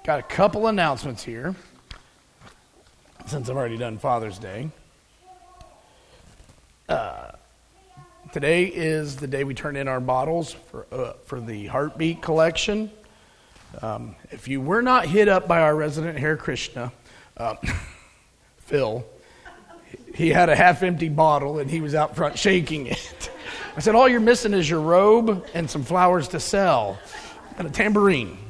Got a couple announcements here, since I've already done Father's Day. Today is the day we turn in our bottles for the Heartbeat collection. If you were not hit up by our resident Hare Krishna, Phil, he had a half-empty bottle and he was out front shaking it. I said, all you're missing is your robe and some flowers to sell and a tambourine.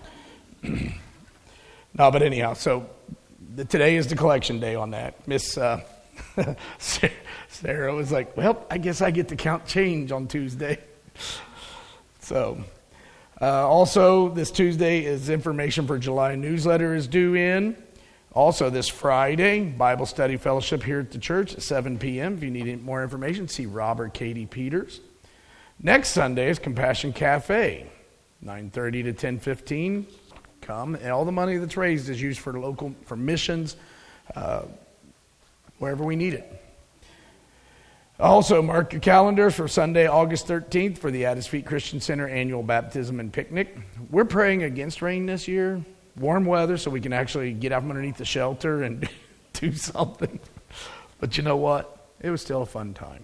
No, but anyhow, so today is the collection day on that. Miss Sarah was like, well, I guess I get to count change on Tuesday. So, also this Tuesday is information for July newsletter is due in. Also this Friday, Bible study fellowship here at the church at 7 p.m. If you need any more information, see Rob or Katie Peters. Next Sunday is Compassion Cafe, 9:30 to 10:15. Come, and all the money that's raised is used for missions, wherever we need it. Also, mark your calendars for Sunday, August 13th for the At His Feet Christian Center annual baptism and picnic. We're praying against rain this year, warm weather, so we can actually get out from underneath the shelter and do something. But you know what? It was still a fun time.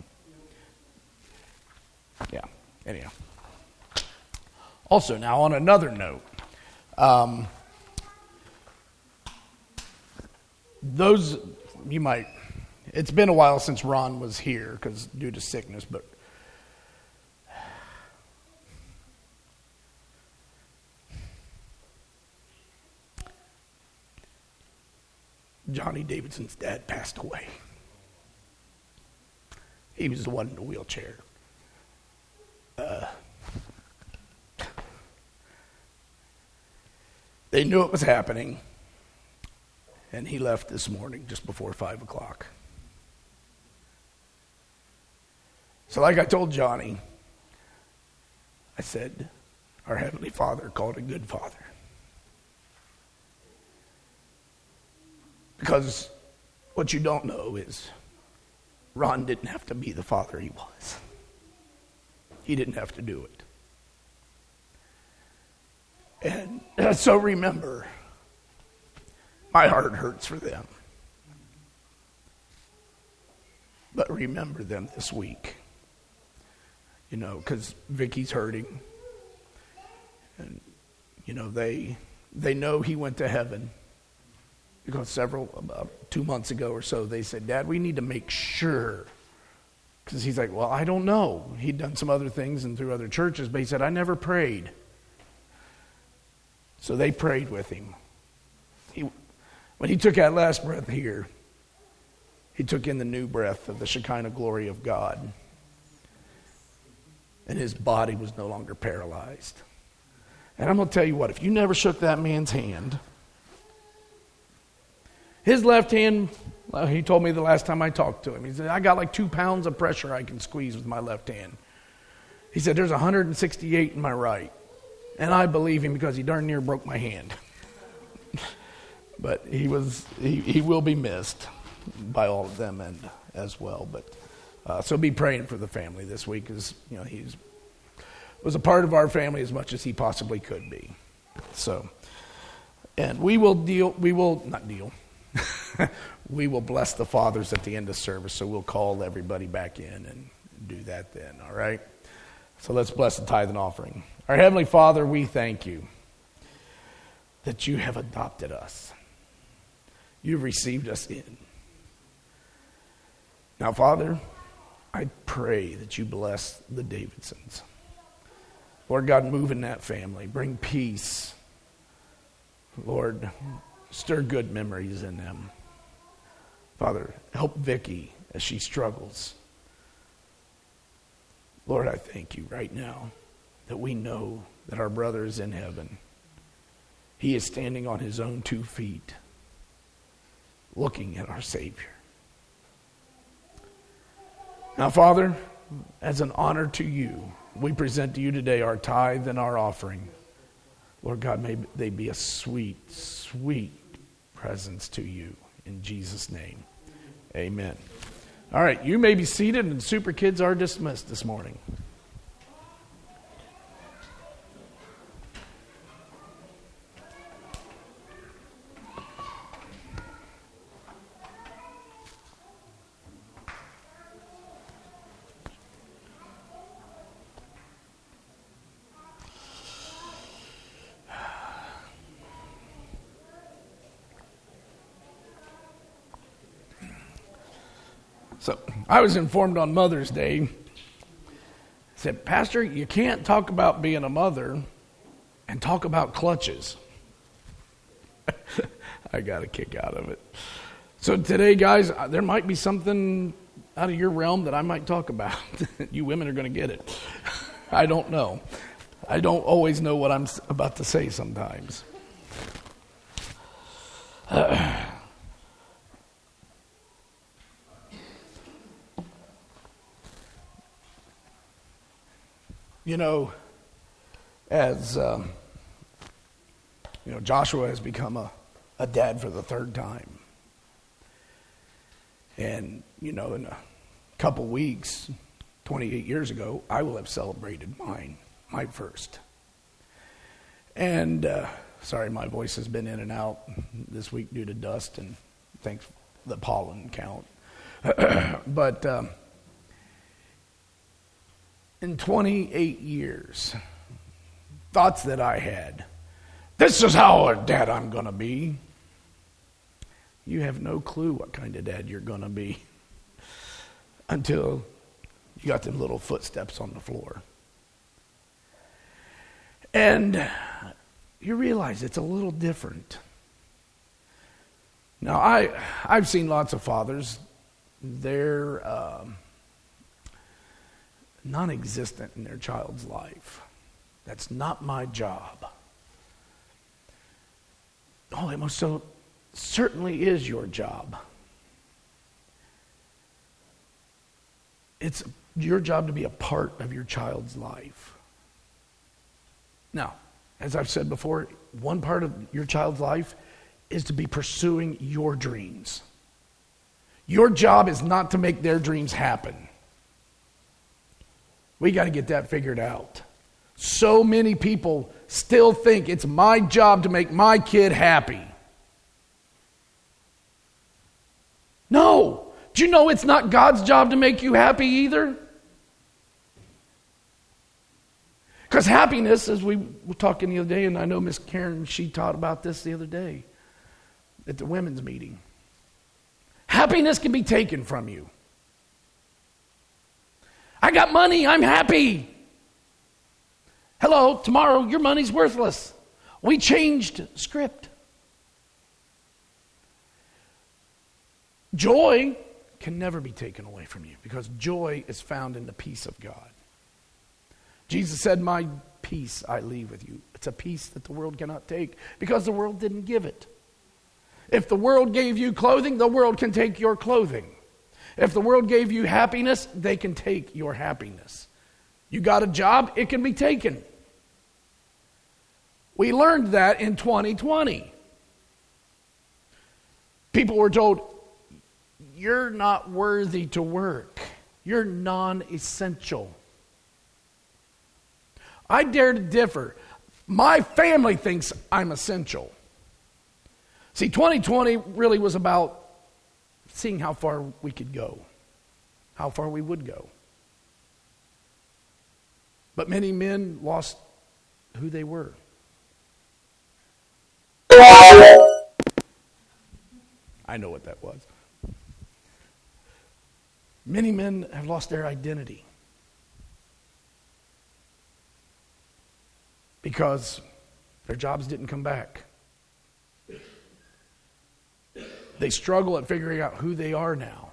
Yeah, anyhow. Also, now on another note, it's been a while since Ron was here because due to sickness, but Johnny Davidson's dad passed away. He was the one in the wheelchair. They knew it was happening, and he left this morning just before 5 o'clock. So like I told Johnny, I said, our Heavenly Father called a good father. Because what you don't know is Ron didn't have to be the father he was. He didn't have to do it. And so remember, my heart hurts for them. But remember them this week. You know, because Vicky's hurting. And, you know, they know he went to heaven. Because about 2 months ago or so, they said, Dad, we need to make sure. Because he's like, well, I don't know. He'd done some other things and through other churches, but he said, I never prayed. So they prayed with him. When he took that last breath here, he took in the new breath of the Shekinah glory of God. And his body was no longer paralyzed. And I'm going to tell you what, if you never shook that man's hand, his left hand, well, he told me the last time I talked to him, he said, I got like 2 pounds of pressure I can squeeze with my left hand. He said, there's 168 in my right. And I believe him because he darn near broke my hand. But he will be missed by all of them and as well. But so be praying for the family this week, because you know was a part of our family as much as he possibly could be. So, and we will bless the fathers at the end of service. So we'll call everybody back in and do that then. All right. So let's bless the tithe and offering. Our Heavenly Father, we thank you that you have adopted us. You've received us in. Now, Father, I pray that you bless the Davidsons. Lord God, move in that family. Bring peace. Lord, stir good memories in them. Father, help Vicky as she struggles. Lord, I thank you right now that we know that our brother is in heaven. He is standing on his own 2 feet, looking at our Savior. Now, Father, as an honor to you, we present to you today our tithe and our offering. Lord God, may they be a sweet, sweet presence to you. In Jesus' name, amen. All right, you may be seated, and Super Kids are dismissed this morning. So I was informed on Mother's Day, said, Pastor, you can't talk about being a mother and talk about clutches. I got a kick out of it. So today, guys, there might be something out of your realm that I might talk about. You women are going to get it. I don't know. I don't always know what I'm about to say sometimes. You know, as Joshua has become a dad for the third time. And, in a couple weeks, 28 years ago, I will have celebrated my first. And, sorry, my voice has been in and out this week due to dust and thanks the pollen count. But in 28 years, thoughts that I had, this is how a dad I'm going to be. You have no clue what kind of dad you're going to be until you got them little footsteps on the floor. And you realize it's a little different. Now, I've seen lots of fathers. They're non-existent in their child's life. That's not my job. Oh, it most so certainly is your job. It's your job to be a part of your child's life. Now, as I've said before, one part of your child's life is to be pursuing your dreams. Your job is not to make their dreams happen. We got to get that figured out. So many people still think it's my job to make my kid happy. No. Do you know it's not God's job to make you happy either? Because happiness, as we were talking the other day, and I know Miss Karen, she taught about this the other day at the women's meeting. Happiness can be taken from you. I got money, I'm happy. Hello, tomorrow your money's worthless. We changed script. Joy can never be taken away from you because joy is found in the peace of God. Jesus said, my peace I leave with you. It's a peace that the world cannot take because the world didn't give it. If the world gave you clothing, the world can take your clothing. If the world gave you happiness, they can take your happiness. You got a job, it can be taken. We learned that in 2020. People were told, you're not worthy to work. You're non-essential. I dare to differ. My family thinks I'm essential. See, 2020 really was about seeing how far we could go, how far we would go. But many men lost who they were. I know what that was. Many men have lost their identity because their jobs didn't come back. They struggle at figuring out who they are now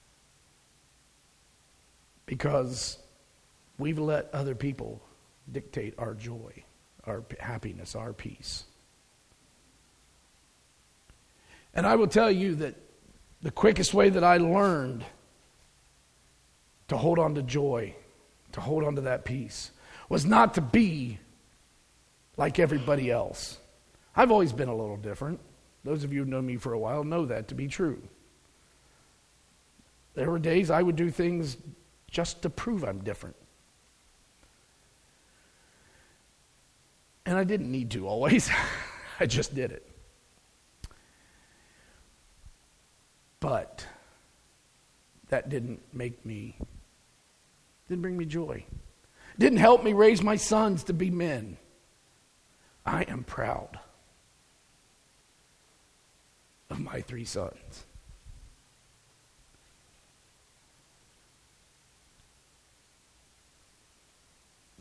because we've let other people dictate our joy, our happiness, our peace. And I will tell you that the quickest way that I learned to hold on to joy, to hold on to that peace, was not to be like everybody else. I've always been a little different. Those of you who know me for a while know that to be true. There were days I would do things just to prove I'm different. And I didn't need to always. I just did it. But that didn't bring me joy. Didn't help me raise my sons to be men. I am proud of my 3 sons.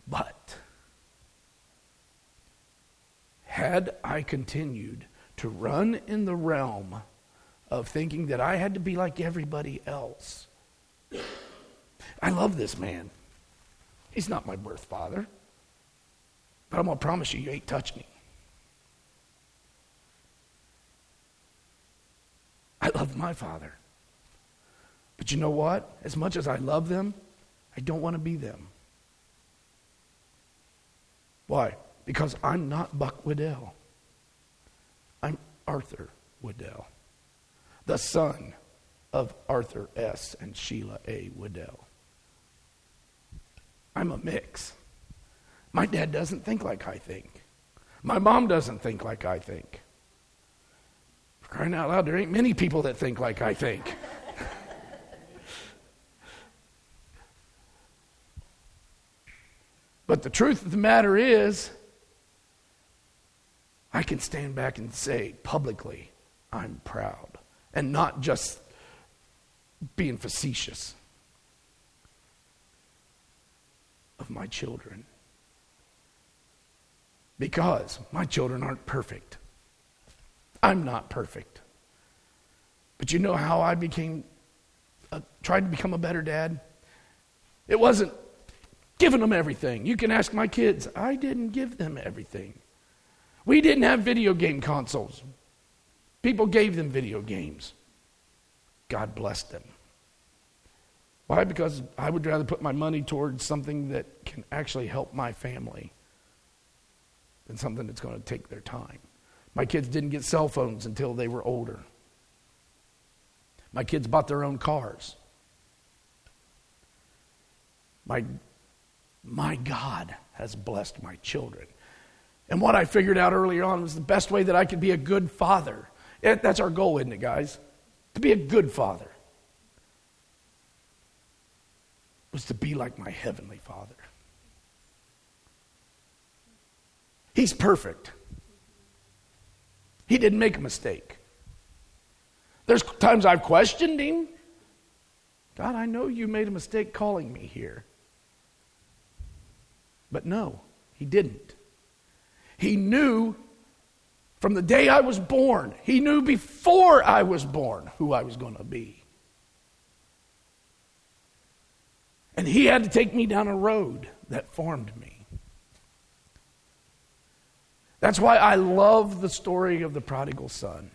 But had I continued to run in the realm of thinking that I had to be like everybody else, I love this man. He's not my birth father. But I'm going to promise you, you ain't touched me. I love my father. But you know what? As much as I love them, I don't want to be them. Why? Because I'm not Buck Waddell. I'm Arthur Waddell, the son of Arthur S. and Sheila A. Waddell. I'm a mix. My dad doesn't think like I think. My mom doesn't think like I think. For crying out loud, there ain't many people that think like I think. But the truth of the matter is, I can stand back and say publicly, I'm proud. And not just being facetious of my children. Because my children aren't perfect. I'm not perfect. But you know how I tried to become a better dad? It wasn't giving them everything. You can ask my kids. I didn't give them everything. We didn't have video game consoles. People gave them video games. God blessed them. Why? Because I would rather put my money towards something that can actually help my family than something that's going to take their time. My kids didn't get cell phones until they were older. My kids bought their own cars. My God has blessed my children. And what I figured out earlier on was the best way that I could be a good father. That's our goal, isn't it, guys? To be a good father was to be like my heavenly Father. He's perfect. He didn't make a mistake. There's times I've questioned him. God, I know you made a mistake calling me here. But no, he didn't. He knew from the day I was born, he knew before I was born who I was going to be. And he had to take me down a road that formed me. That's why I love the story of the prodigal son.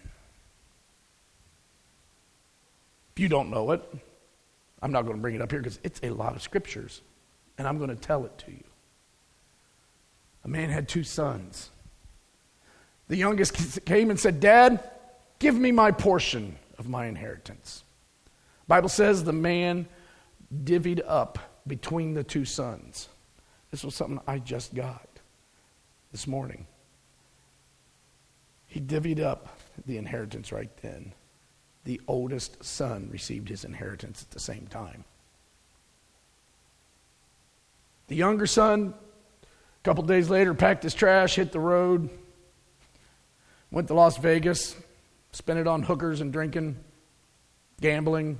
If you don't know it, I'm not going to bring it up here because it's a lot of scriptures, and I'm going to tell it to you. A man had 2 sons. The youngest came and said, Dad, give me my portion of my inheritance. The Bible says the man divvied up between the 2 sons. This was something I just got this morning. He divvied up the inheritance right then. The oldest son received his inheritance at the same time. The younger son, a couple days later, packed his trash, hit the road, went to Las Vegas, spent it on hookers and drinking, gambling.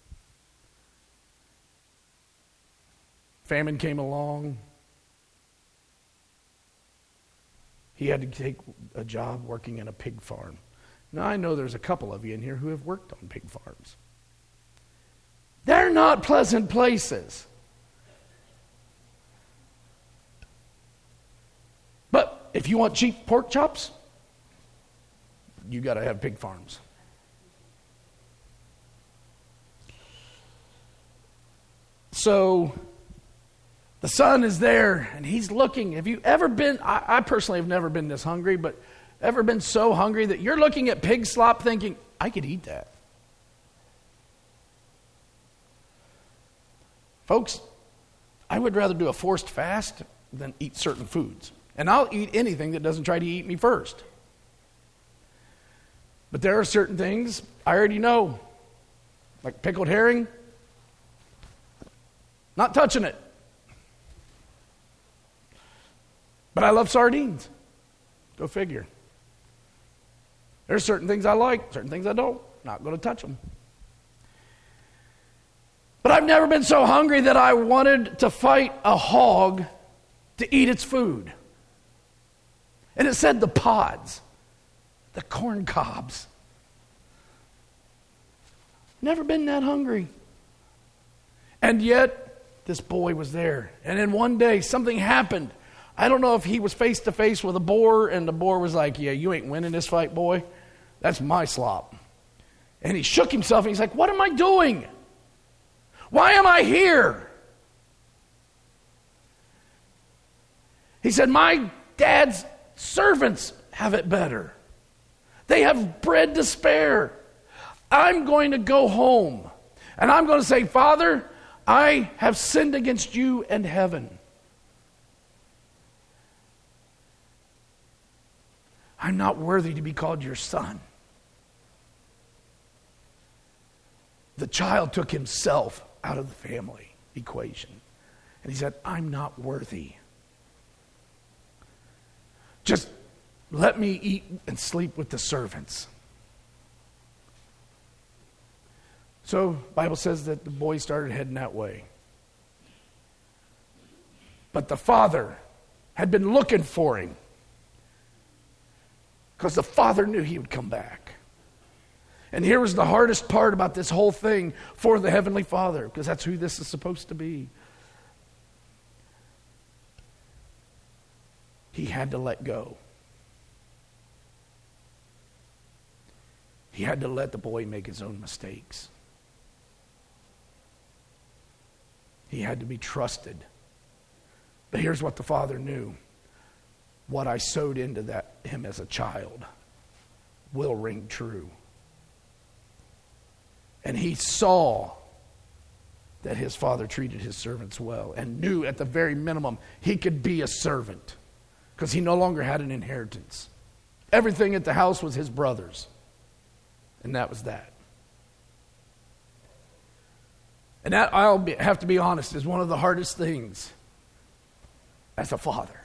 Famine came along. He had to take a job working in a pig farm. Now, I know there's a couple of you in here who have worked on pig farms. They're not pleasant places. But if you want cheap pork chops, you got to have pig farms. So the son is there, and he's looking. Have you ever been, I personally have never been this hungry, but ever been so hungry that you're looking at pig slop thinking, I could eat that? Folks, I would rather do a forced fast than eat certain foods. And I'll eat anything that doesn't try to eat me first. But there are certain things I already know. Like pickled herring, not touching it. But I love sardines. Go figure. There's certain things I like, certain things I don't. Not going to touch them. But I've never been so hungry that I wanted to fight a hog to eat its food. And it said the pods, the corn cobs. Never been that hungry. And yet, this boy was there. And then one day, something happened. I don't know if he was face to face with a boar, and the boar was like, yeah, you ain't winning this fight, boy. That's my slop. And he shook himself, and he's like, what am I doing? Why am I here? He said, my dad's servants have it better. They have bread to spare. I'm going to go home, and I'm going to say, Father, I have sinned against you and heaven. I'm not worthy to be called your son. The child took himself out of the family equation. And he said, I'm not worthy. Just let me eat and sleep with the servants. So the Bible says that the boy started heading that way. But the father had been looking for him, because the father knew he would come back. And here was the hardest part about this whole thing for the Heavenly Father, because that's who this is supposed to be. He had to let go. He had to let the boy make his own mistakes. He had to be trusted. But here's what the father knew. What I sowed into him as a child will ring true. And he saw that his father treated his servants well, and knew at the very minimum he could be a servant, because he no longer had an inheritance. Everything at the house was his brother's, and that was that. And that, have to be honest, is one of the hardest things as a father,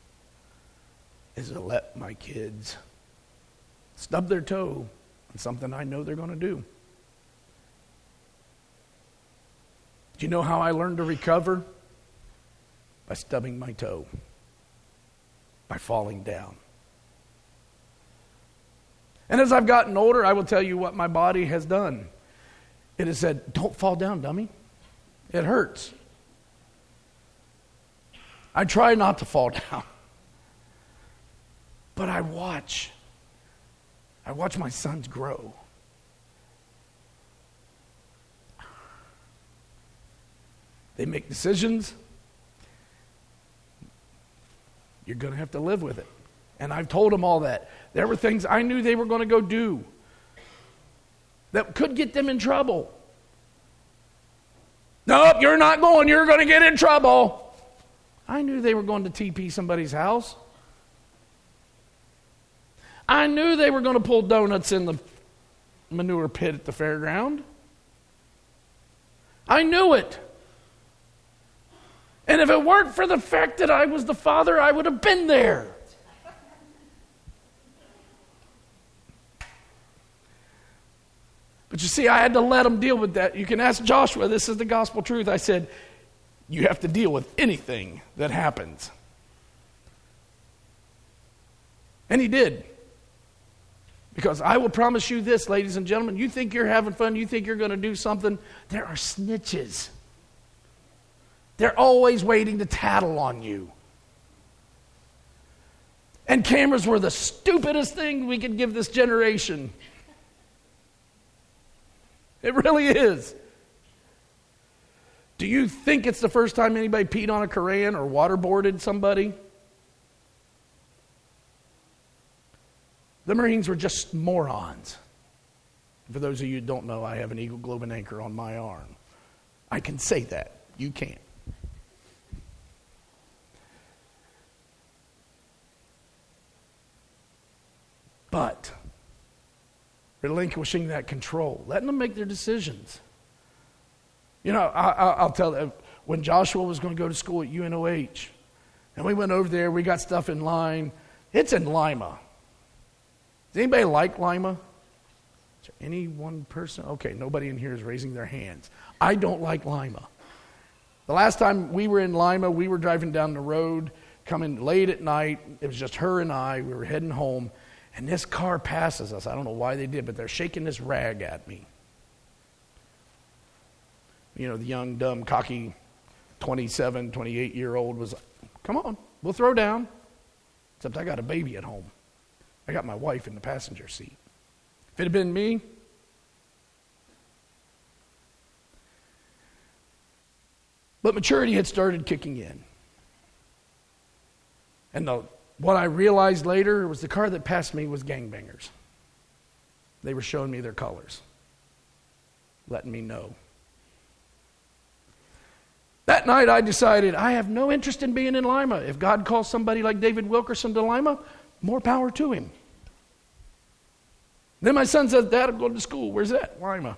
is to let my kids stub their toe on something I know they're going to do. Do you know how I learned to recover? By stubbing my toe. By falling down. And as I've gotten older, I will tell you what my body has done. It has said, don't fall down, dummy. It hurts. I try not to fall down. But I watch my sons grow. They make decisions. You're going to have to live with it. And I've told them all that. There were things I knew they were going to go do that could get them in trouble. Nope, you're not going. You're going to get in trouble. I knew they were going to TP somebody's house. I knew they were going to pull donuts in the manure pit at the fairground. I knew it. And if it weren't for the fact that I was the father, I would have been there. But you see, I had to let them deal with that. You can ask Joshua, this is the gospel truth. I said, you have to deal with anything that happens. And he did. Because I will promise you this, ladies and gentlemen, you think you're having fun, you think you're going to do something, there are snitches. They're always waiting to tattle on you. And cameras were the stupidest thing we could give this generation. It really is. Do you think it's the first time anybody peed on a Koran or waterboarded somebody? The Marines were just morons. For those of you who don't know, I have an Eagle Globe and Anchor on my arm. I can say that. You can't. But relinquishing that control, letting them make their decisions. You know, I'll tell them, when Joshua was going to go to school at UNOH, and we went over there, we got stuff in line. It's in Lima. Does anybody like Lima? Is there any one person? Okay, nobody in here is raising their hands. I don't like Lima. The last time we were in Lima, we were driving down the road, coming late at night. It was just her and I. We were heading home, and this car passes us. I don't know why they did, but they're shaking this rag at me. You know, the young, dumb, cocky 27, 28-year-old was, come on, we'll throw down. Except I got a baby at home. I got my wife in the passenger seat. If it had been me, but maturity had started kicking in. And what I realized later was the car that passed me was gangbangers. They were showing me their colors, letting me know. That night I decided I have no interest in being in Lima. If God calls somebody like David Wilkerson to Lima, more power to him. Then my son says, Dad, I'm going to school. Where's that? Lima.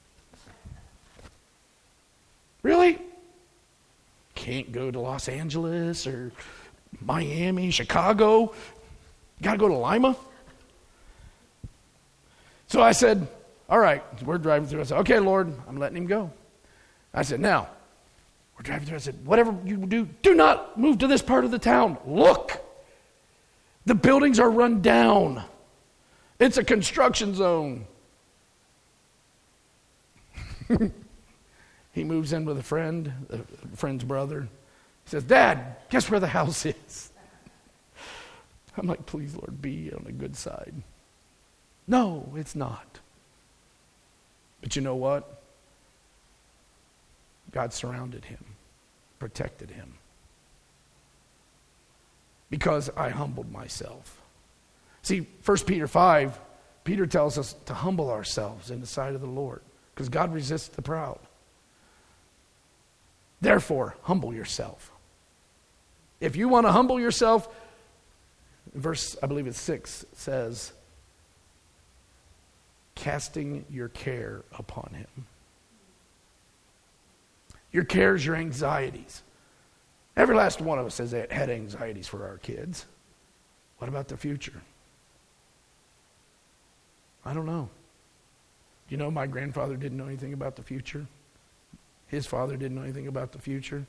Really? Can't go to Los Angeles or Miami, Chicago. Got to go to Lima? So I said, all right, we're driving through. I said, okay, Lord, I'm letting him go. I said, now, we're driving through. I said, whatever you do not move to this part of the town. Look, the buildings are run down. It's a construction zone. He moves in with a friend, a friend's brother. He says, Dad, guess where the house is? I'm like, please, Lord, be on the good side. No, it's not. But you know what? God surrounded him, protected him. Because I humbled myself. See, 1 Peter 5, Peter tells us to humble ourselves in the sight of the Lord. Because God resists the proud. Therefore, humble yourself. If you want to humble yourself, verse, I believe it's 6, says, casting your care upon him. Your cares, your anxieties. Every last one of us has had anxieties for our kids. What about the future? I don't know. You know, my grandfather didn't know anything about the future. His father didn't know anything about the future.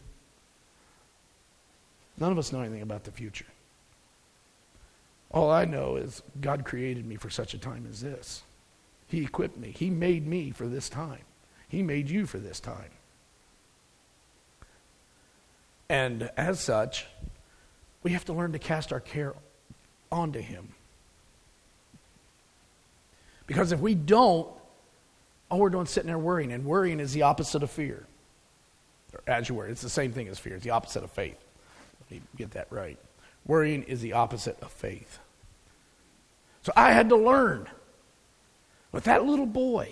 None of us know anything about the future. All I know is God created me for such a time as this. He equipped me. He made me for this time. He made you for this time. And as such, we have to learn to cast our care onto him. Because if we don't, all we're doing is sitting there worrying, and worrying is the opposite of fear. Or as you worry, it's the same thing as fear. It's the opposite of faith. Let me get that right. Worrying is the opposite of faith. So I had to learn with that little boy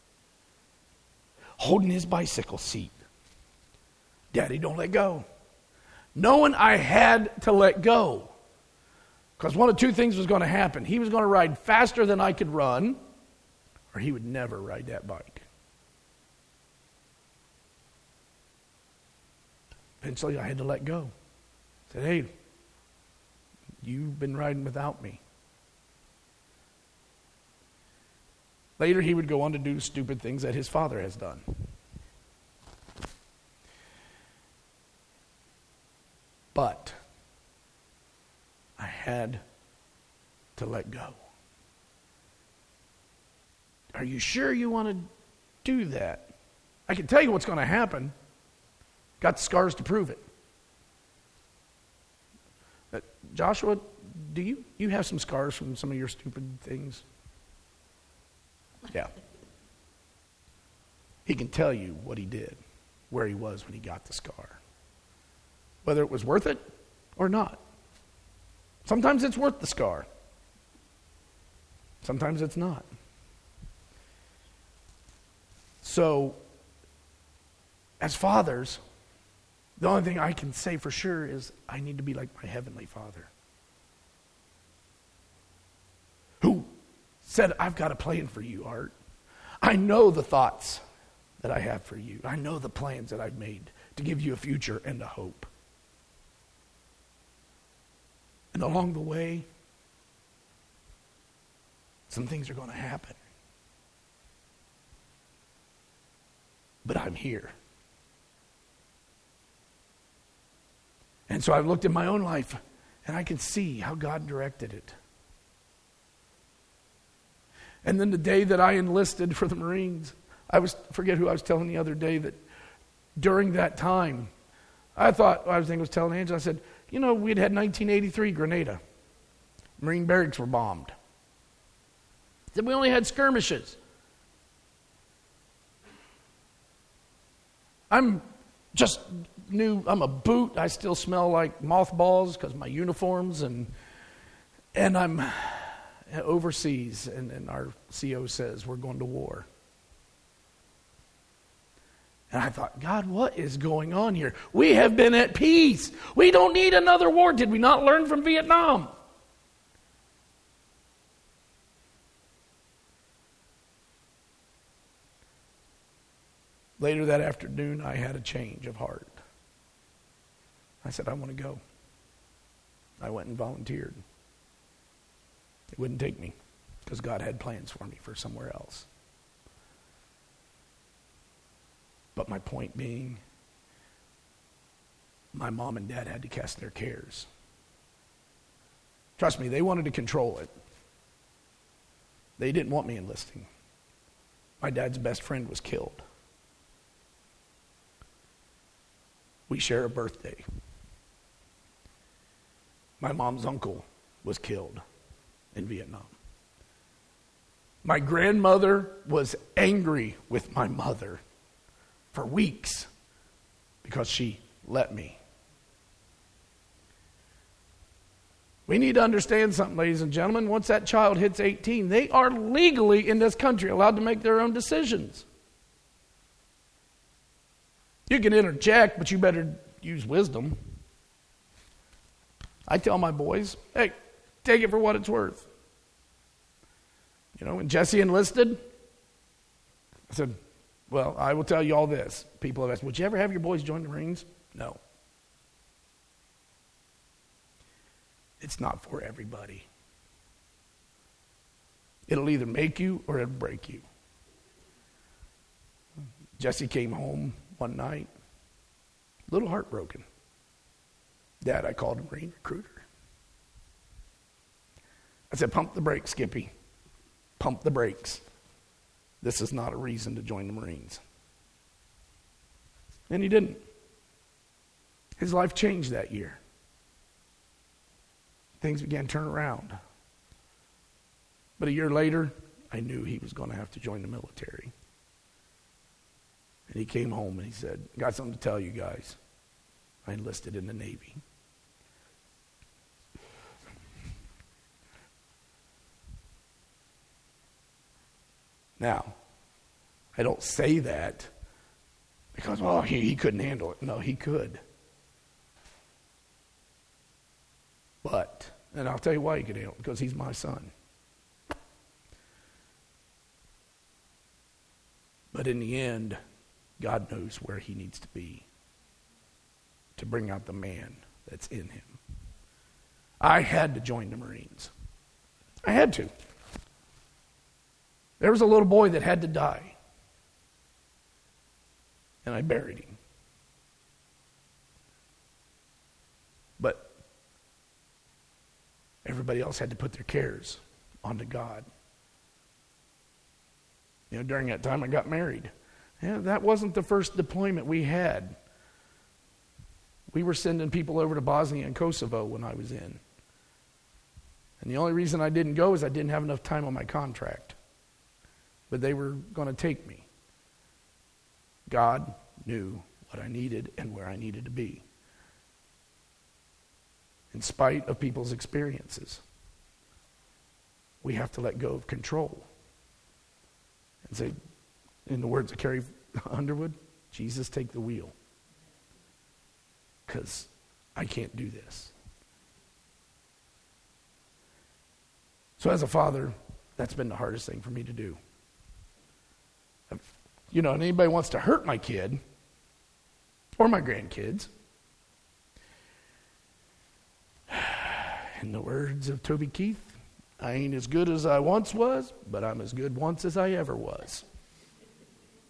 holding his bicycle seat. Daddy, don't let go. Knowing I had to let go. Because one of two things was going to happen. He was going to ride faster than I could run, or he would never ride that bike. Eventually, I had to let go. I said, hey, you've been riding without me. Later, he would go on to do stupid things that his father has done. But I had to let go. Are you sure you want to do that? I can tell you what's going to happen. Got the scars to prove it. Joshua, do you have some scars from some of your stupid things? Yeah. He can tell you what he did, where he was when he got the scar. Whether it was worth it or not. Sometimes it's worth the scar. Sometimes it's not. So, as fathers, the only thing I can say for sure is I need to be like my Heavenly Father. Who said, I've got a plan for you, Art. I know the thoughts that I have for you. I know the plans that I've made to give you a future and a hope. And along the way, some things are going to happen. But I'm here. And so I've looked at my own life, and I can see how God directed it. And then the day that I enlisted for the Marines, forget who I was telling the other day that during that time, I was telling Angela, I said, we'd had 1983 Grenada. Marine barracks were bombed. I said, we only had skirmishes. I'm just new, I'm a boot. I still smell like mothballs because of my uniforms, and I'm overseas, and our CO says we're going to war. And I thought, God, what is going on here? We have been at peace. We don't need another war. Did we not learn from Vietnam? Later that afternoon, I had a change of heart. I said, I want to go. I went and volunteered. It wouldn't take me because God had plans for me for somewhere else. But my point being, my mom and dad had to cast their cares. Trust me, they wanted to control it. They didn't want me enlisting. My dad's best friend was killed. We share a birthday. My mom's uncle was killed in Vietnam. My grandmother was angry with my mother for weeks because she let me. We need to understand something, ladies and gentlemen. Once that child hits 18, they are legally in this country allowed to make their own decisions. You can interject, but you better use wisdom. I tell my boys, hey, take it for what it's worth. When Jesse enlisted, I said, well, I will tell you all this. People have asked, would you ever have your boys join the Marines? No. It's not for everybody. It'll either make you or it'll break you. Jesse came home one night, a little heartbroken. Dad, I called a Marine recruiter. I said, pump the brakes, Skippy. Pump the brakes. This is not a reason to join the Marines. And he didn't. His life changed that year. Things began to turn around. But a year later, I knew he was going to have to join the military. And he came home and he said, got something to tell you guys. I enlisted in the Navy. Now, I don't say that because, he couldn't handle it. No, he could. But, and I'll tell you why he could handle it, because he's my son. But in the end, God knows where he needs to be to bring out the man that's in him. I had to join the Marines. I had to. There was a little boy that had to die. And I buried him. But everybody else had to put their cares onto God. During that time I got married. That wasn't the first deployment we had. We were sending people over to Bosnia and Kosovo when I was in. And the only reason I didn't go is I didn't have enough time on my contract. But they were going to take me. God knew what I needed and where I needed to be. In spite of people's experiences, we have to let go of control. And say, in the words of Carrie Underwood, Jesus, take the wheel. Because I can't do this. So as a father, that's been the hardest thing for me to do. And anybody wants to hurt my kid or my grandkids, in the words of Toby Keith, I ain't as good as I once was, but I'm as good once as I ever was.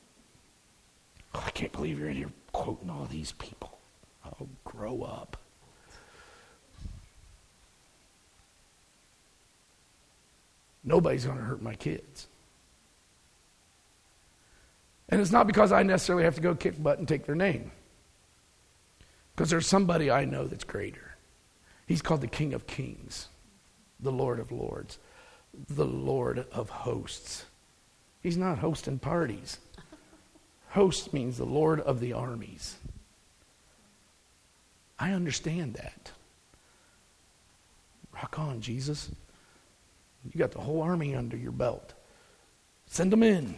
I can't believe you're in here quoting all these people. Oh, grow up. nobody's going to hurt my kids. And it's not because I necessarily have to go kick butt and take their name. Because there's somebody I know that's greater. He's called the King of Kings, the Lord of Lords, the Lord of Hosts. He's not hosting parties. Host means the Lord of the armies. I understand that. Rock on, Jesus. You got the whole army under your belt. Send them in.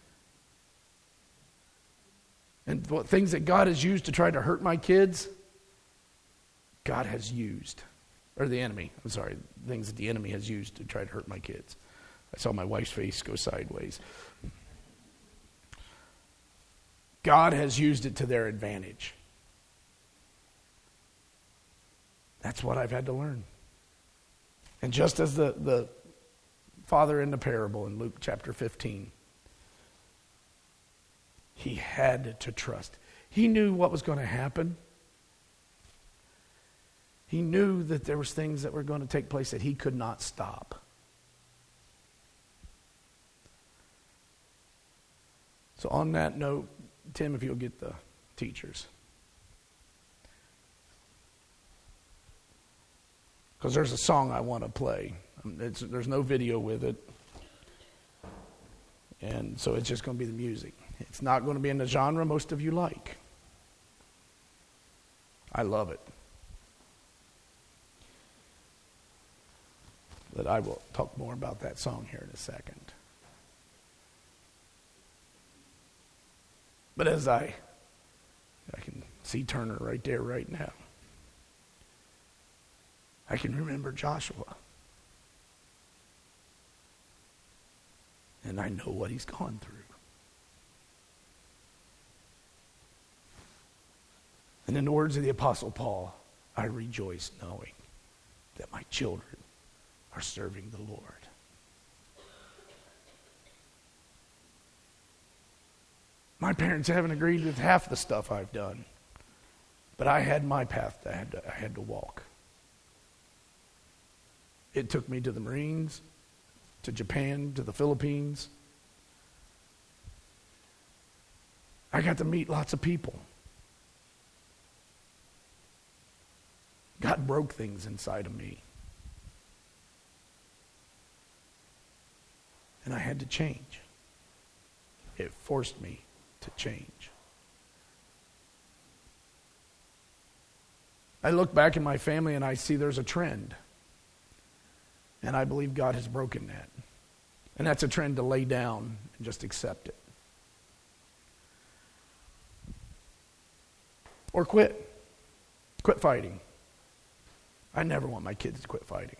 And what things that God has used to try to hurt my kids, God has used. Or the enemy, I'm sorry, things that the enemy has used to try to hurt my kids. I saw my wife's face go sideways. God has used it to their advantage. That's what I've had to learn. And just as the father in the parable in Luke chapter 15, he had to trust. He knew what was going to happen. He knew that there was things that were going to take place that he could not stop. So on that note, Tim, if you'll get the teachers. Because there's a song I want to play. There's no video with it. And so it's just going to be the music. It's not going to be in the genre most of you like. I love it. But I will talk more about that song here in a second. But as I can see Turner right there right now. I can remember Joshua. And I know what he's gone through. And in the words of the Apostle Paul, I rejoice knowing that my children are serving the Lord. My parents haven't agreed with half the stuff I've done. But I had my path that I had to walk. It took me to the Marines, to Japan, to the Philippines. I got to meet lots of people. God broke things inside of me. And I had to change. It forced me to change. I look back in my family and I see there's a trend. And I believe God has broken that. And that's a trend to lay down and just accept it. Or quit. Quit fighting. I never want my kids to quit fighting.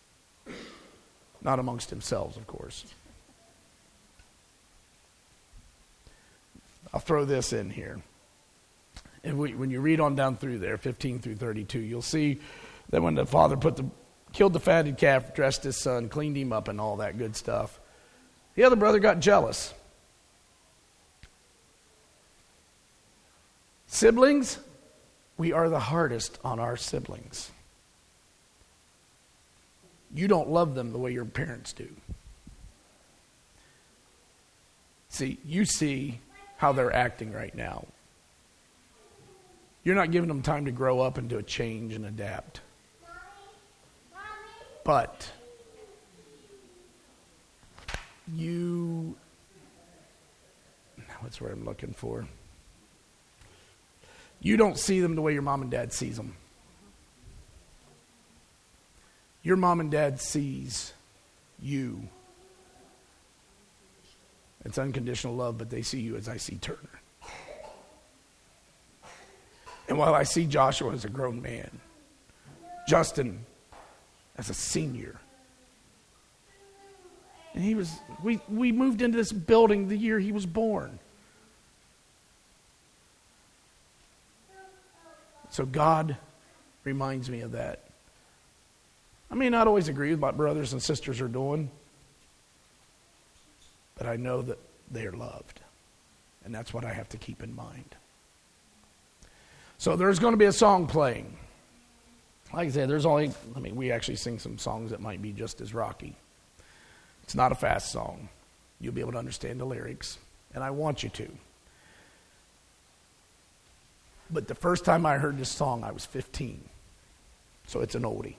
Not amongst themselves, of course. I'll throw this in here. And when you read on down through there, 15 through 32, you'll see that when the father killed the fatted calf, dressed his son, cleaned him up and all that good stuff, the other brother got jealous. Siblings, we are the hardest on our siblings. You don't love them the way your parents do. See, you see how they're acting right now. You're not giving them time to grow up and to change and adapt. But what's the word I'm looking for? You don't see them the way your mom and dad sees them. Your mom and dad sees you. It's unconditional love, but they see you as I see Turner. And while I see Joshua as a grown man, Justin as a senior, and we moved into this building the year he was born. So God reminds me of that. I may not always agree with what brothers and sisters are doing, but I know that they are loved. And that's what I have to keep in mind. So there's going to be a song playing. Like I said, we actually sing some songs that might be just as rocky. It's not a fast song. You'll be able to understand the lyrics, and I want you to. But the first time I heard this song, I was 15. So it's an oldie.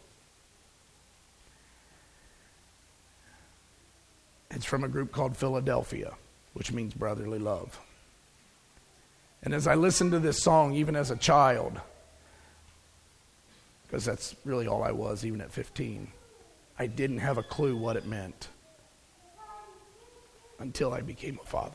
It's from a group called Philadelphia, which means brotherly love. And as I listened to this song, even as a child, because that's really all I was, even at 15, I didn't have a clue what it meant until I became a father.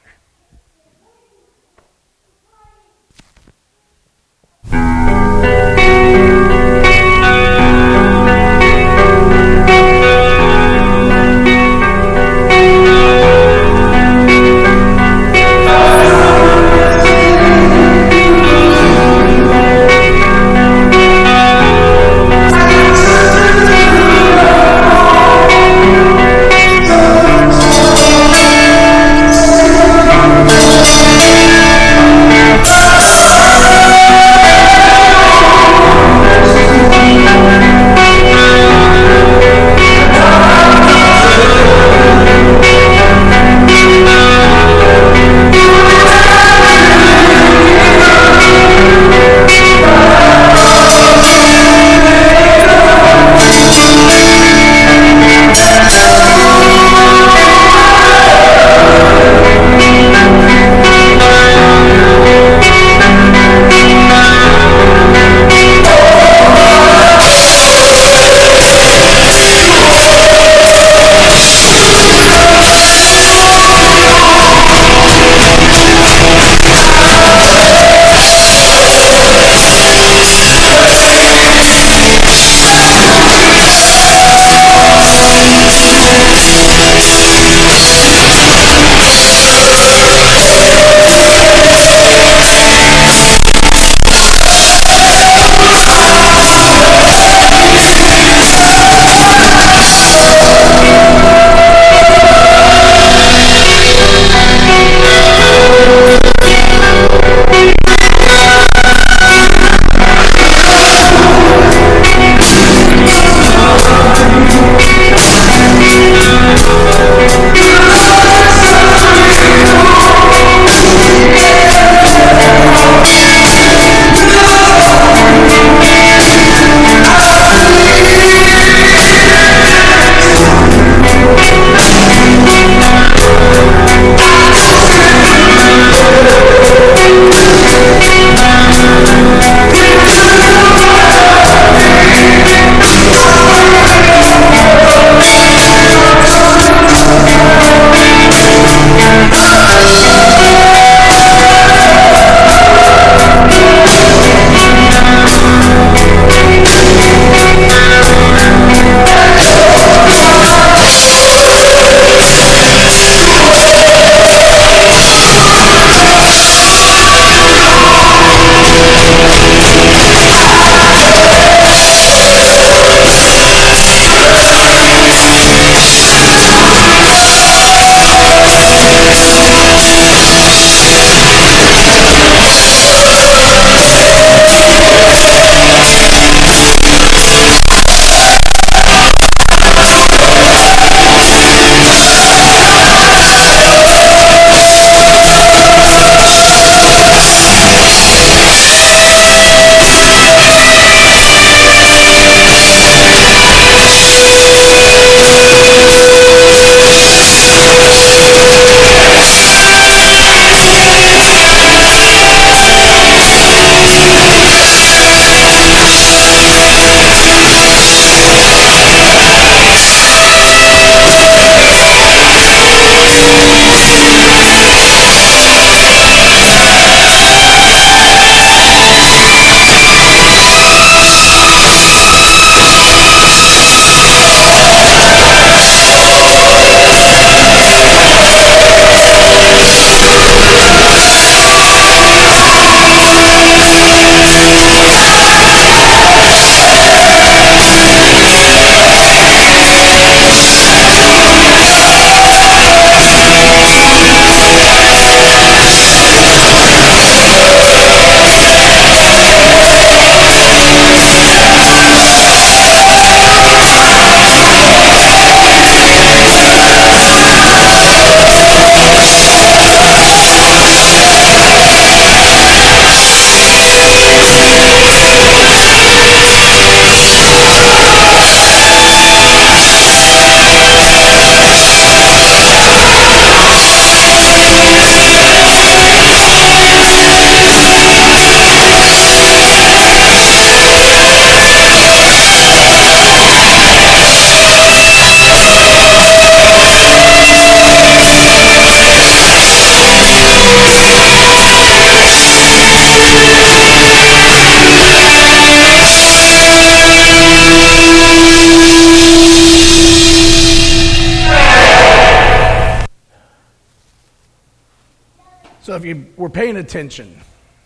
if you were paying attention,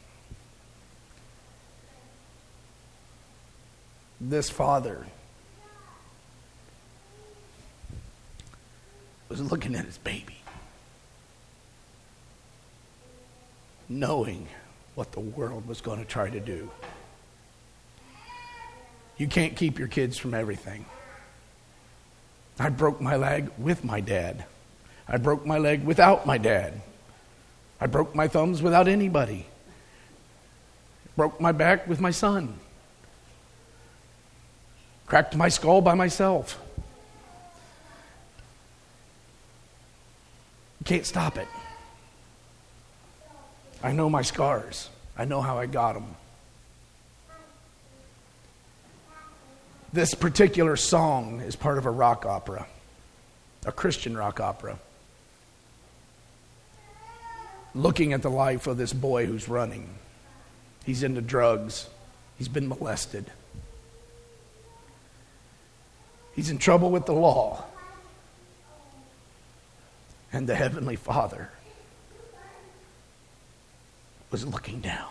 this father was looking at his baby, knowing what the world was going to try to do. You can't keep your kids from everything. I broke my leg with my dad. I broke my leg without my dad. I broke my thumbs without anybody. Broke my back with my son. Cracked my skull by myself. You can't stop it. I know my scars. I know how I got them. This particular song is part of a rock opera, a Christian rock opera, looking at the life of this boy who's running. He's into drugs. He's been molested. He's in trouble with the law. And the Heavenly Father was looking down.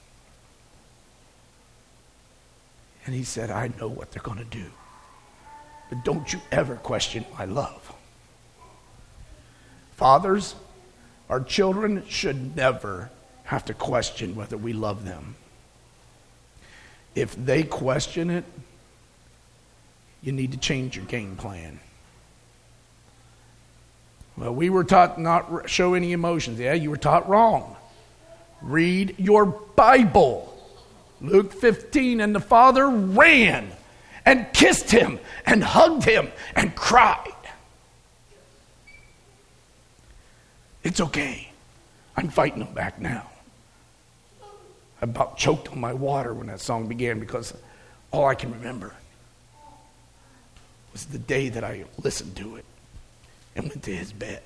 And he said, I know what they're going to do. But don't you ever question my love. Fathers, our children should never have to question whether we love them. If they question it, you need to change your game plan. Well, we were taught not to show any emotions. Yeah, you were taught wrong. Read your Bible. Luke 15, and the father ran and kissed him and hugged him and cried. It's okay. I'm fighting them back now. I about choked on my water when that song began because all I can remember was the day that I listened to it and went to his bed.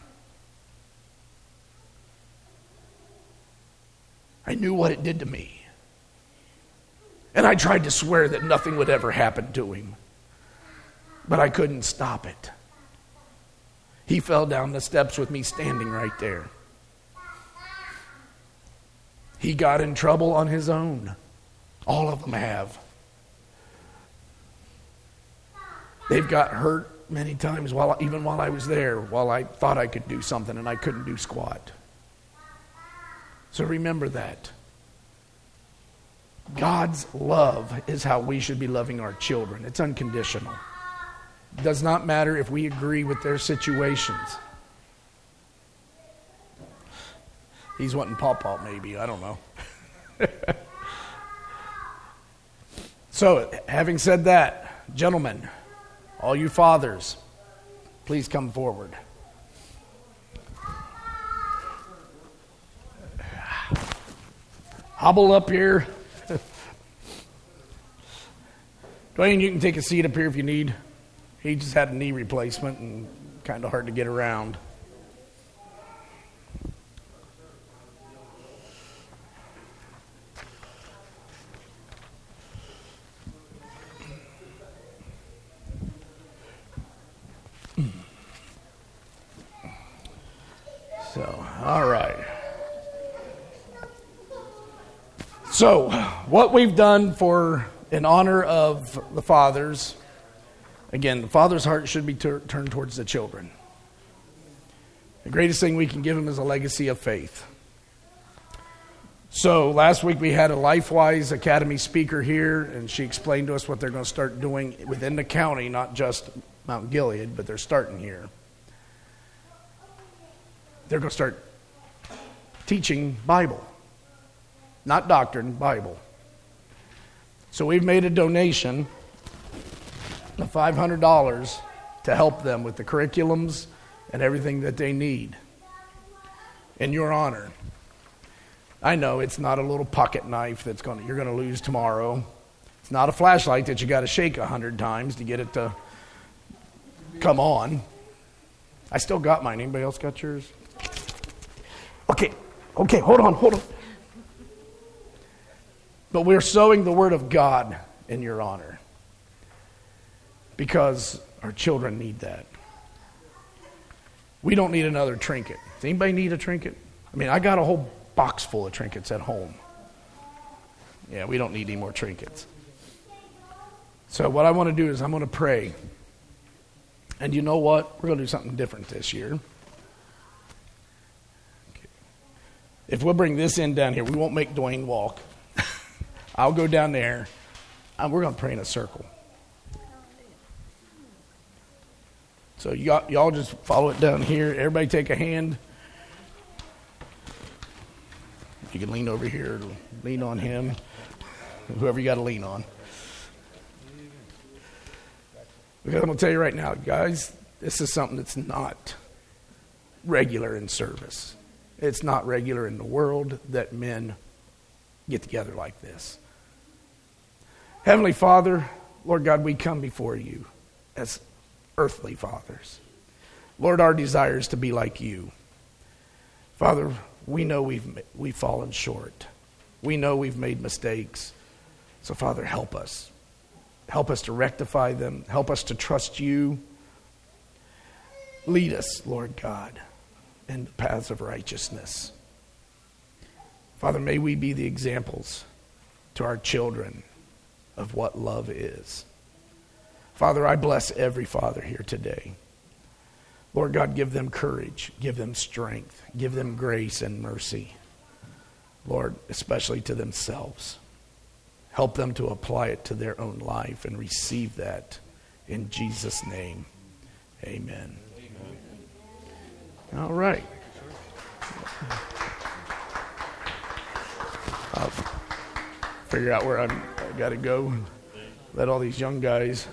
I knew what it did to me. And I tried to swear that nothing would ever happen to him. But I couldn't stop it. He fell down the steps with me standing right there. He got in trouble on his own. All of them have. They've got hurt many times, even while I was there, while I thought I could do something and I couldn't do squat. So remember that. God's love is how we should be loving our children. It's unconditional. It does not matter if we agree with their situations. He's wanting pawpaw maybe, I don't know. So, having said that, gentlemen, all you fathers, please come forward. Hobble up here. Dwayne, you can take a seat up here if you need. He just had a knee replacement and kind of hard to get around. So, all right. So, what we've done in honor of the fathers, again, the father's heart should be turned towards the children. The greatest thing we can give them is a legacy of faith. So, last week we had a LifeWise Academy speaker here, and she explained to us what they're going to start doing within the county, not just Mount Gilead, but they're starting here. They're going to start teaching Bible. Not doctrine, Bible. So we've made a donation of $500 to help them with the curriculums and everything that they need. In your honor. I know it's not a little pocket knife you're going to lose tomorrow. It's not a flashlight that you got to shake 100 times to get it to come on. I still got mine. Anybody else got yours? Okay, hold on. But we're sowing the word of God in your honor because our children need that. We don't need another trinket. Does anybody need a trinket? I mean, I got a whole box full of trinkets at home. Yeah, we don't need any more trinkets. So what I want to do is I'm going to pray. And you know what? We're going to do something different this year. Okay. If we'll bring this in down here, we won't make Dwayne walk. I'll go down there, and we're going to pray in a circle. So y'all just follow it down here. Everybody take a hand. You can lean over here, lean on him, whoever you got to lean on. Because I'm going to tell you right now, guys, this is something that's not regular in service. It's not regular in the world that men get together like this. Heavenly Father, Lord God, we come before you as earthly fathers. Lord, our desire is to be like you. Father, we know we've fallen short. We know we've made mistakes. So, Father, help us. Help us to rectify them. Help us to trust you. Lead us, Lord God, in the paths of righteousness. Father, may we be the examples to our children of what love is. Father, I bless every father here today. Lord God, give them courage, give them strength, give them grace and mercy. Lord, especially to themselves. Help them to apply it to their own life and receive that in Jesus' name. Amen. All right. I'll figure out where I got to go and let all these young guys.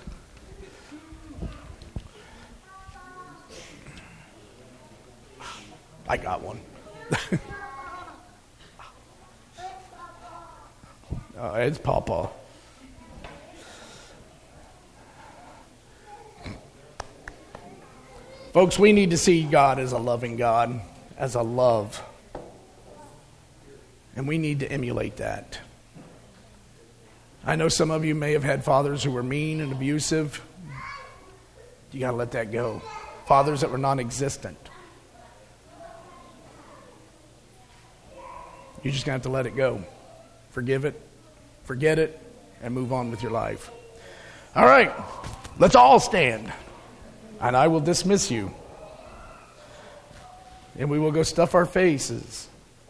I got one. It's Pawpaw. Folks, we need to see God as a loving God, as a love. And we need to emulate that. I know some of you may have had fathers who were mean and abusive. You got to let that go. Fathers that were non-existent. You're just going to have to let it go. Forgive it, forget it, and move on with your life. All right, let's all stand. And I will dismiss you. And we will go stuff our faces.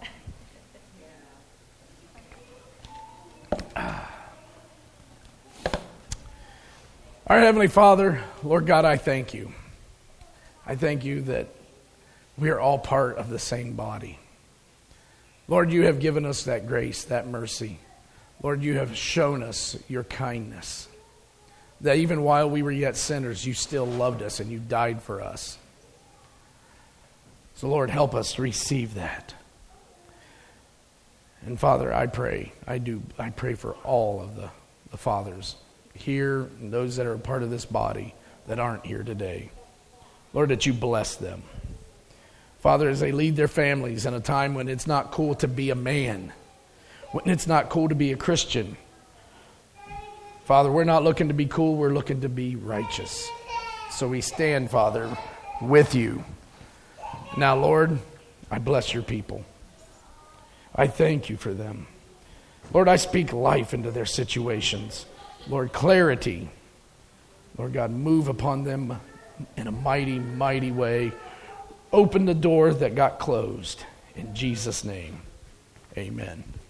Our Heavenly Father, Lord God, I thank you. I thank you that we are all part of the same body. Lord, you have given us that grace, that mercy. Lord, you have shown us your kindness. That even while we were yet sinners, you still loved us and you died for us. So Lord, help us receive that. And Father, I pray for all of the fathers here and those that are a part of this body that aren't here today. Lord, that you bless them. Father, as they lead their families in a time when it's not cool to be a man, when it's not cool to be a Christian. Father, we're not looking to be cool, we're looking to be righteous. So we stand, Father, with you. Now, Lord, I bless your people. I thank you for them. Lord, I speak life into their situations. Lord, clarity. Lord God, move upon them in a mighty, mighty way. Open the door that got closed. In Jesus' name, amen.